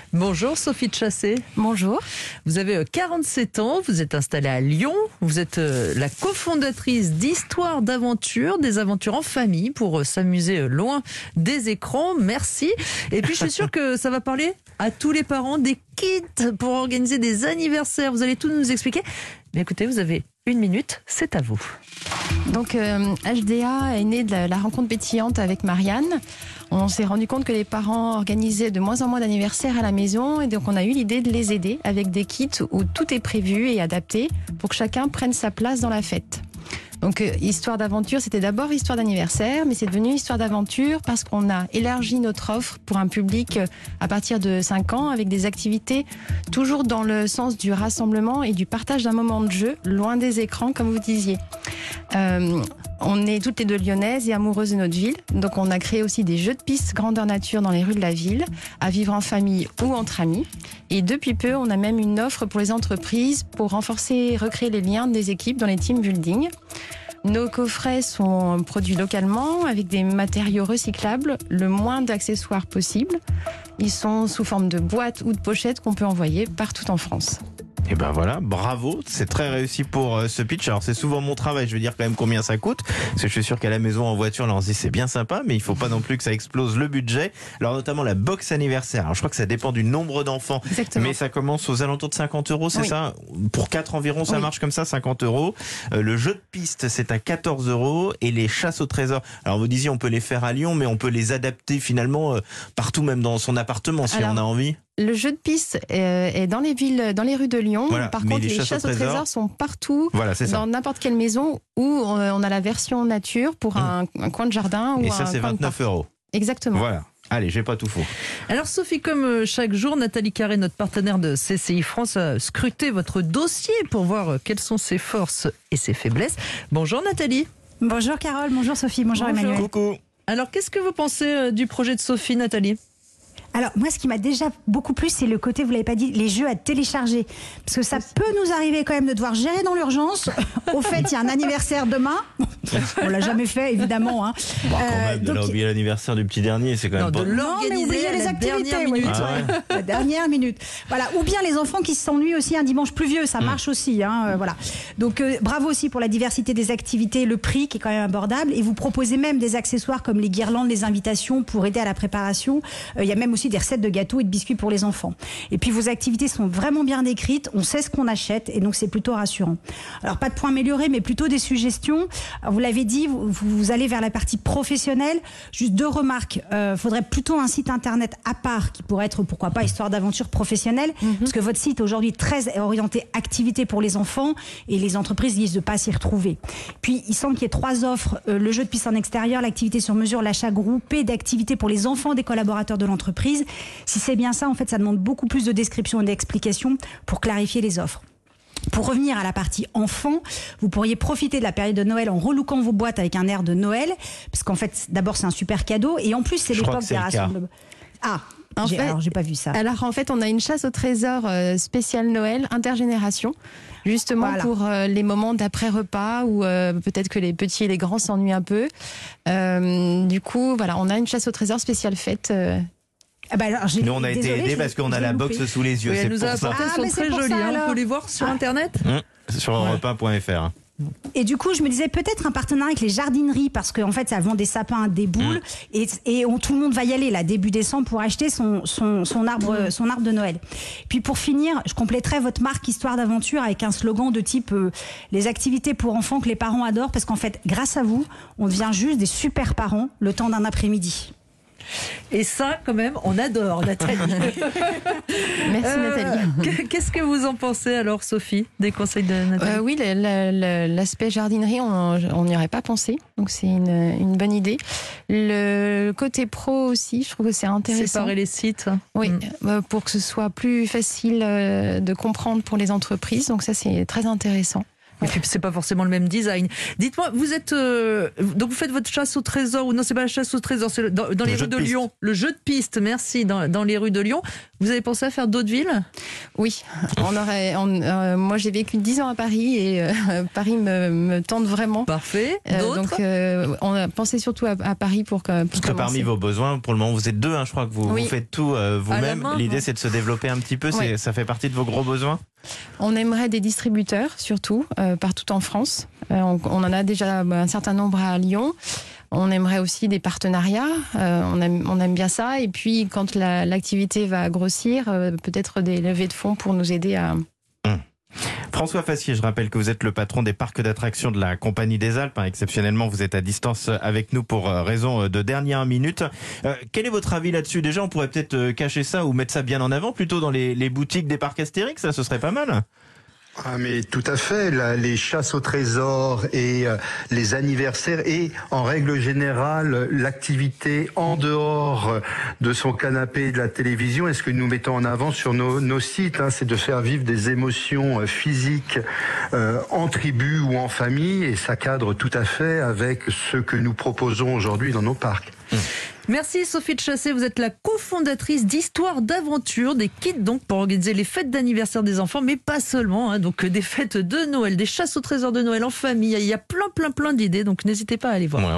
Bonjour Sophie de Chassé. Bonjour. Vous avez 47 ans, vous êtes installée à Lyon, vous êtes la cofondatrice d'Histoire d'aventure, des aventures en famille pour s'amuser loin des écrans. Merci. Et puis je suis sûre que ça va parler à tous les parents des kits pour organiser des anniversaires. Vous allez tout nous expliquer. Mais écoutez, vous avez 1 minute, c'est à vous. Donc HDA est né de la rencontre pétillante avec Marianne. On s'est rendu compte que les parents organisaient de moins en moins d'anniversaires à la maison et donc on a eu l'idée de les aider avec des kits où tout est prévu et adapté pour que chacun prenne sa place dans la fête. Donc Histoire d'aventure, c'était d'abord Histoire d'anniversaire, mais c'est devenu Histoire d'aventure parce qu'on a élargi notre offre pour un public à partir de 5 ans avec des activités toujours dans le sens du rassemblement et du partage d'un moment de jeu, loin des écrans comme vous disiez. On est toutes les deux lyonnaises et amoureuses de notre ville, donc on a créé aussi des jeux de piste grandeur nature dans les rues de la ville, à vivre en famille ou entre amis. Et depuis peu, on a même une offre pour les entreprises pour renforcer et recréer les liens des équipes dans les team building. Nos coffrets sont produits localement avec des matériaux recyclables, le moins d'accessoires possible. Ils sont sous forme de boîtes ou de pochettes qu'on peut envoyer partout en France. Et ben voilà, bravo, c'est très réussi pour ce pitch. Alors c'est souvent mon travail, je veux dire quand même combien ça coûte, parce que je suis sûr qu'à la maison en voiture, là on se dit c'est bien sympa, mais il faut pas non plus que ça explose le budget. Alors notamment la box anniversaire, alors je crois que ça dépend du nombre d'enfants. Exactement. Mais ça commence aux alentours de 50 €, c'est ça? Pour 4 environ, ça marche comme ça, 50 €. Le jeu de piste, c'est à 14 € et les chasses au trésor. Alors vous disiez on peut les faire à Lyon, mais on peut les adapter finalement partout, même dans son appartement si on a envie. Le jeu de piste est dans les villes, dans les rues de Lyon. Voilà, par contre, les chasses au trésor sont partout, dans n'importe quelle maison où on a la version nature pour un coin de jardin. Et ça, c'est 29 €. Exactement. Voilà. Allez, j'ai pas tout faux. Alors Sophie, comme chaque jour, Nathalie Carré, notre partenaire de CCI France, a scruté votre dossier pour voir quelles sont ses forces et ses faiblesses. Bonjour Nathalie. Bonjour Carole, bonjour Sophie, bonjour Emmanuel. Coucou. Alors qu'est-ce que vous pensez du projet de Sophie, Nathalie ? Alors moi, ce qui m'a déjà beaucoup plu, c'est le côté, vous l'avez pas dit, les jeux à télécharger. Parce que ça peut nous arriver quand même de devoir gérer dans l'urgence. Au fait, il y a un anniversaire demain. On l'a jamais fait, évidemment. Hein. Bon, quand même, de oublier l'anniversaire du petit dernier, c'est quand même pas... de l'organiser à les la activités, dernière minute. La dernière minute. Voilà. Ou bien les enfants qui s'ennuient aussi un dimanche pluvieux, ça marche aussi. Hein, voilà. Donc bravo aussi pour la diversité des activités, le prix qui est quand même abordable. Et vous proposez même des accessoires comme les guirlandes, les invitations pour aider à la préparation. Il y a même aussi des recettes de gâteaux et de biscuits pour les enfants. Et puis vos activités sont vraiment bien décrites, on sait ce qu'on achète et donc c'est plutôt rassurant. Alors pas de points améliorés, mais plutôt des suggestions. Alors, vous l'avez dit, vous allez vers la partie professionnelle. Juste 2 remarques. Faudrait plutôt un site internet à part qui pourrait être, pourquoi pas, Histoire d'aventure professionnelle, parce que votre site aujourd'hui très orienté activité pour les enfants et les entreprises disent de pas s'y retrouver. Puis il semble qu'il y ait 3 offres, le jeu de piste en extérieur, l'activité sur mesure, l'achat groupé d'activités pour les enfants des collaborateurs de l'entreprise. Si c'est bien ça, en fait, ça demande beaucoup plus de descriptions et d'explications pour clarifier les offres. Pour revenir à la partie enfant, vous pourriez profiter de la période de Noël en relookant vos boîtes avec un air de Noël, parce qu'en fait, d'abord, c'est un super cadeau, et en plus, c'est l'époque des rassemblements. Ah, alors j'ai pas vu ça. Alors en fait, on a une chasse au trésor spéciale Noël, intergénération, justement pour les moments d'après-repas où peut-être que les petits et les grands s'ennuient un peu. Du coup, voilà, on a une chasse au trésor spéciale fête. Nous on a été aidés parce qu'on a la box sous les yeux. Oui, elle nous a apporté, elles sont très jolies. On peut les voir sur internet sur europe1.fr. Et du coup, je me disais peut-être un partenariat avec les jardineries parce qu'en fait, ça vend des sapins, des boules et tout le monde va y aller là début décembre pour acheter son arbre de Noël. Puis pour finir, je compléterai votre marque Histoire d'aventure avec un slogan de type les activités pour enfants que les parents adorent parce qu'en fait, grâce à vous, on devient juste des super parents le temps d'un après-midi. Et ça, quand même, on adore, Nathalie. Merci, Nathalie. Qu'est-ce que vous en pensez, alors, Sophie, des conseils de Nathalie? Oui, l'aspect jardinerie, on n'y aurait pas pensé. Donc, c'est une bonne idée. Le côté pro aussi, je trouve que c'est intéressant. Séparer les sites. Oui, pour que ce soit plus facile de comprendre pour les entreprises. Donc, ça, c'est très intéressant. Et puis c'est pas forcément le même design. Dites-moi, vous êtes donc vous faites votre chasse au trésor ou non, c'est pas la chasse au trésor, c'est dans les rues de Lyon, le jeu de piste. Merci, dans les rues de Lyon. Vous avez pensé à faire d'autres villes? Oui, moi j'ai vécu 10 ans à Paris et Paris me tente vraiment. Parfait. D'autres? Donc on a pensé surtout à Paris pour Parce que parmi vos besoins, pour le moment vous êtes deux, je crois que vous faites tout vous-même. L'idée c'est de se développer un petit peu, ça fait partie de vos gros besoins? On aimerait des distributeurs surtout, partout en France. On en a déjà un certain nombre à Lyon. On aimerait aussi des partenariats, on aime bien ça. Et puis, quand l'activité va grossir, peut-être des levées de fonds pour nous aider à... François Fassier, je rappelle que vous êtes le patron des parcs d'attractions de la Compagnie des Alpes. Exceptionnellement, vous êtes à distance avec nous pour raison de dernière minute. Quel est votre avis là-dessus? Déjà, on pourrait peut-être cacher ça ou mettre ça bien en avant, plutôt dans les boutiques des parcs Astérix, ça, ce serait pas mal. Ah mais tout à fait, les chasses au trésor et les anniversaires et en règle générale l'activité en dehors de son canapé et de la télévision, et ce que nous mettons en avant sur nos sites, c'est de faire vivre des émotions physiques en tribu ou en famille, et ça cadre tout à fait avec ce que nous proposons aujourd'hui dans nos parcs. Merci Sophie de Chassé, vous êtes la cofondatrice d'Histoire d'Aventure, des kits donc pour organiser les fêtes d'anniversaire des enfants, mais pas seulement, donc des fêtes de Noël, des chasses au trésor de Noël en famille, il y a plein d'idées, donc n'hésitez pas à aller voir. Ouais.